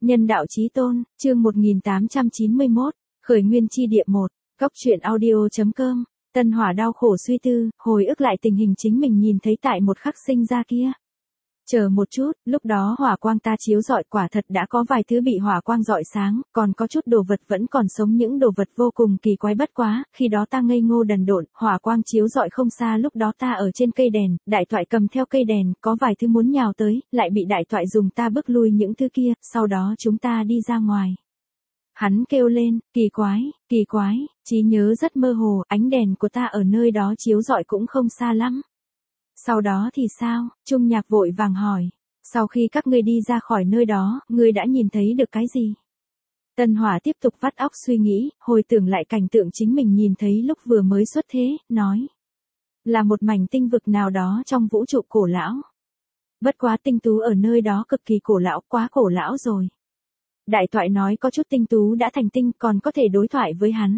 Nhân đạo chí tôn, chương 1891, khởi nguyên chi địa 1, góc truyện audio.com, Tân Hỏa đau khổ suy tư, hồi ức lại tình hình chính mình nhìn thấy tại một khắc sinh ra kia. Chờ một chút, lúc đó hỏa quang ta chiếu rọi quả thật đã có vài thứ bị hỏa quang rọi sáng, còn có chút đồ vật vẫn còn sống, những đồ vật vô cùng kỳ quái, bất quá, khi đó ta ngây ngô đần độn, hỏa quang chiếu rọi không xa, lúc đó ta ở trên cây đèn, đại thoại cầm theo cây đèn, có vài thứ muốn nhào tới, lại bị đại thoại dùng ta bước lui những thứ kia, sau đó chúng ta đi ra ngoài. Hắn kêu lên, kỳ quái, trí nhớ rất mơ hồ, ánh đèn của ta ở nơi đó chiếu rọi cũng không xa lắm. Sau đó thì sao? Trung Nhạc vội vàng hỏi. Sau khi các ngươi đi ra khỏi nơi đó, ngươi đã nhìn thấy được cái gì? Tân Hỏa tiếp tục vắt óc suy nghĩ, hồi tưởng lại cảnh tượng chính mình nhìn thấy lúc vừa mới xuất thế, nói. Là một mảnh tinh vực nào đó trong vũ trụ cổ lão. Bất quá tinh tú ở nơi đó cực kỳ cổ lão, quá cổ lão rồi. Đại thoại nói có chút tinh tú đã thành tinh, còn có thể đối thoại với hắn.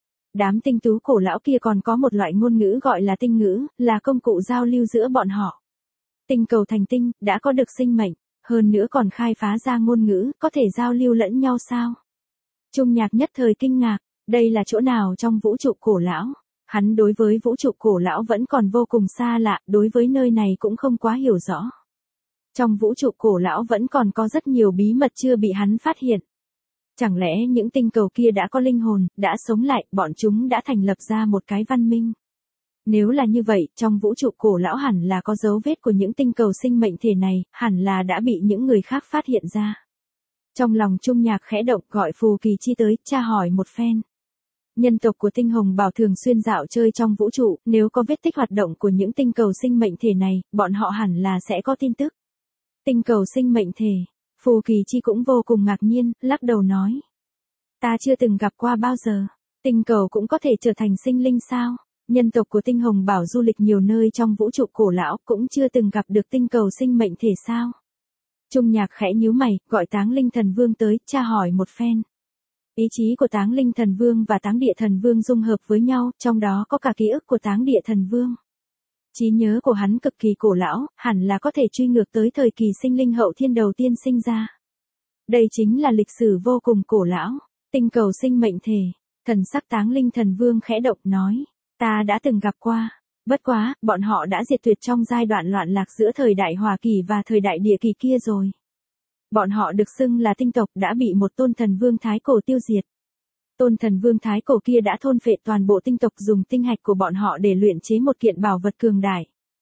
Đám tinh tú cổ lão kia còn có một loại ngôn ngữ gọi là tinh ngữ, là công cụ giao lưu giữa bọn họ. Tinh cầu thành tinh, đã có được sinh mệnh, hơn nữa còn khai phá ra ngôn ngữ, có thể giao lưu lẫn nhau sao? Trung Nhạc nhất thời kinh ngạc, đây là chỗ nào trong vũ trụ cổ lão? Hắn đối với vũ trụ cổ lão vẫn còn vô cùng xa lạ, đối với nơi này cũng không quá hiểu rõ. Trong vũ trụ cổ lão vẫn còn có rất nhiều bí mật chưa bị hắn phát hiện. Chẳng lẽ những tinh cầu kia đã có linh hồn, đã sống lại, bọn chúng đã thành lập ra một cái văn minh? Nếu là như vậy, trong vũ trụ cổ lão hẳn là có dấu vết của những tinh cầu sinh mệnh thể này, hẳn là đã bị những người khác phát hiện ra. Trong lòng Trung Nhạc khẽ động, gọi Phù Kỳ Chi tới, tra hỏi một phen. Nhân tộc của Tinh Hồng Bảo thường xuyên dạo chơi trong vũ trụ, nếu có vết tích hoạt động của những tinh cầu sinh mệnh thể này, bọn họ hẳn là sẽ có tin tức. Tinh cầu sinh mệnh thể. Phù Kỳ Chi cũng vô cùng ngạc nhiên, lắc đầu nói. Ta chưa từng gặp qua bao giờ. Tinh cầu cũng có thể trở thành sinh linh sao? Nhân tộc của Tinh Hồng Bảo du lịch nhiều nơi trong vũ trụ cổ lão cũng chưa từng gặp được tinh cầu sinh mệnh thể sao? Trung Nhạc khẽ nhíu mày, gọi Táng Linh Thần Vương tới, tra hỏi một phen. Ý chí của Táng Linh Thần Vương và Táng Địa Thần Vương dung hợp với nhau, trong đó có cả ký ức của Táng Địa Thần Vương. Trí nhớ của hắn cực kỳ cổ lão, hẳn là có thể truy ngược tới thời kỳ sinh linh hậu thiên đầu tiên sinh ra. Đây chính là lịch sử vô cùng cổ lão, tinh cầu sinh mệnh thể. Thần sắc Táng Linh Thần Vương khẽ động nói, ta đã từng gặp qua, bất quá, bọn họ đã diệt tuyệt trong giai đoạn loạn lạc giữa thời đại Hỏa Kỳ và thời đại Địa Kỳ kia rồi. Bọn họ được xưng là tinh tộc đã bị một tôn thần vương thái cổ tiêu diệt. Tôn thần vương thái cổ kia đã thôn phệ toàn bộ tinh tộc, dùng tinh hạch của bọn họ để luyện chế một kiện bảo vật cường đại.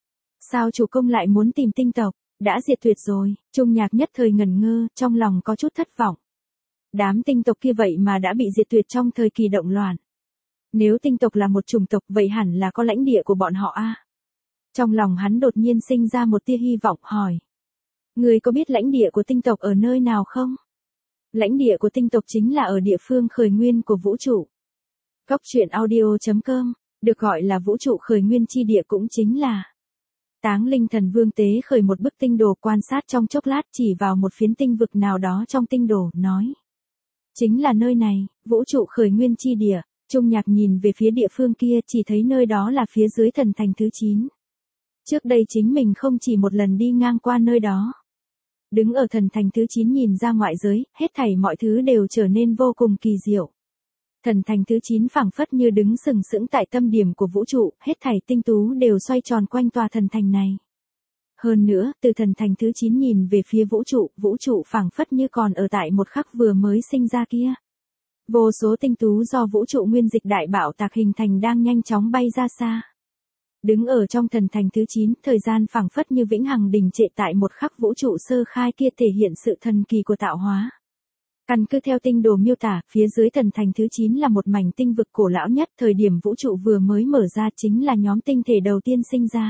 Sao chủ công lại muốn tìm tinh tộc? Đã diệt tuyệt rồi. Trung Nhạc nhất thời ngẩn ngơ, trong lòng có chút thất vọng. Đám tinh tộc kia vậy mà đã bị diệt tuyệt trong thời kỳ động loạn. Nếu tinh tộc là một chủng tộc vậy hẳn là có lãnh địa của bọn họ a. Trong lòng hắn đột nhiên sinh ra một tia hy vọng, hỏi. Người có biết lãnh địa của tinh tộc ở nơi nào không? Lãnh địa của tinh tộc chính là ở địa phương khởi nguyên của vũ trụ. Góc truyện audio.com, được gọi là vũ trụ khởi nguyên chi địa cũng chính là. Táng Linh Thần Vương tế khởi một bức tinh đồ, quan sát trong chốc lát, chỉ vào một phiến tinh vực nào đó trong tinh đồ, nói. Chính là nơi này, vũ trụ khởi nguyên chi địa. Trung Nhạc nhìn về phía địa phương kia, chỉ thấy nơi đó là phía dưới thần thành thứ 9. Trước đây chính mình không chỉ một lần đi ngang qua nơi đó. Đứng ở thần thành thứ 9 nhìn ra ngoại giới, hết thảy mọi thứ đều trở nên vô cùng kỳ diệu. Thần thành thứ 9 phảng phất như đứng sừng sững tại tâm điểm của vũ trụ, hết thảy tinh tú đều xoay tròn quanh tòa thần thành này. Hơn nữa, từ thần thành thứ 9 nhìn về phía vũ trụ phảng phất như còn ở tại một khắc vừa mới sinh ra kia. Vô số tinh tú do vũ trụ nguyên dịch đại bạo tạc hình thành đang nhanh chóng bay ra xa. Đứng ở trong thần thành thứ 9, thời gian phảng phất như vĩnh hằng đình trệ tại một khắc vũ trụ sơ khai kia, thể hiện sự thần kỳ của tạo hóa. Căn cứ theo tinh đồ miêu tả, phía dưới thần thành thứ 9 là một mảnh tinh vực cổ lão nhất, thời điểm vũ trụ vừa mới mở ra chính là nhóm tinh thể đầu tiên sinh ra.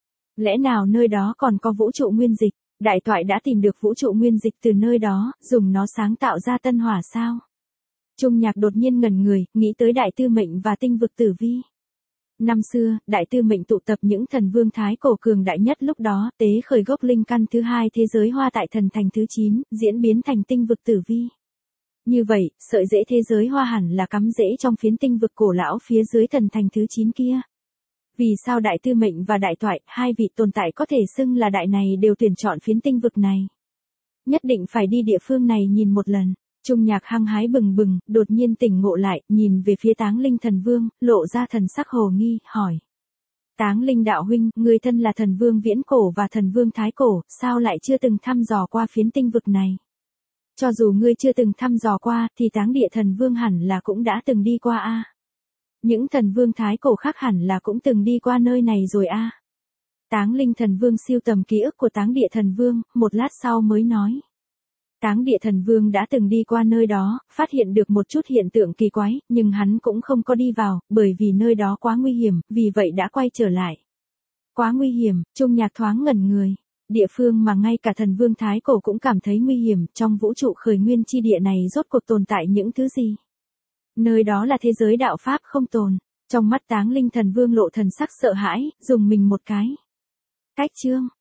Lẽ nào nơi đó còn có vũ trụ nguyên dịch? Đại thoại đã tìm được vũ trụ nguyên dịch từ nơi đó, dùng nó sáng tạo ra Tân Hỏa sao? Trung Nhạc đột nhiên ngẩn người, nghĩ tới Đại Tư Mệnh và tinh vực Tử Vi. Năm xưa, Đại Tư Mệnh tụ tập những thần vương thái cổ cường đại nhất lúc đó, tế khởi gốc linh căn thứ 2 thế giới hoa tại thần thành thứ 9, diễn biến thành tinh vực Tử Vi. Như vậy, sợi rễ thế giới hoa hẳn là cắm rễ trong phiến tinh vực cổ lão phía dưới thần thành thứ 9 kia. Vì sao Đại Tư Mệnh và Đại Thoại, hai vị tồn tại có thể xưng là đại này đều tuyển chọn phiến tinh vực này? Nhất định phải đi địa phương này nhìn một lần. Trung Nhạc hăng hái bừng bừng, đột nhiên tỉnh ngộ lại, nhìn về phía Táng Linh Thần Vương, lộ ra thần sắc hồ nghi, hỏi. Táng Linh đạo huynh, người thân là thần vương viễn cổ và thần vương thái cổ, sao lại chưa từng thăm dò qua phiến tinh vực này? Cho dù ngươi chưa từng thăm dò qua, thì Táng Địa Thần Vương hẳn là cũng đã từng đi qua a. Những thần vương thái cổ khác hẳn là cũng từng đi qua nơi này rồi a. Táng Linh Thần Vương siêu tầm ký ức của Táng Địa Thần Vương, một lát sau mới nói. Táng Địa Thần Vương đã từng đi qua nơi đó, phát hiện được một chút hiện tượng kỳ quái, nhưng hắn cũng không có đi vào, bởi vì nơi đó quá nguy hiểm, vì vậy đã quay trở lại. Quá nguy hiểm, Trung Nhạc thoáng ngẩn người. Địa phương mà ngay cả thần vương thái cổ cũng cảm thấy nguy hiểm, trong vũ trụ khởi nguyên chi địa này rốt cuộc tồn tại những thứ gì? Nơi đó là thế giới đạo pháp không tồn. Trong mắt Táng Linh Thần Vương lộ thần sắc sợ hãi, dùng mình một cái. Cách chương.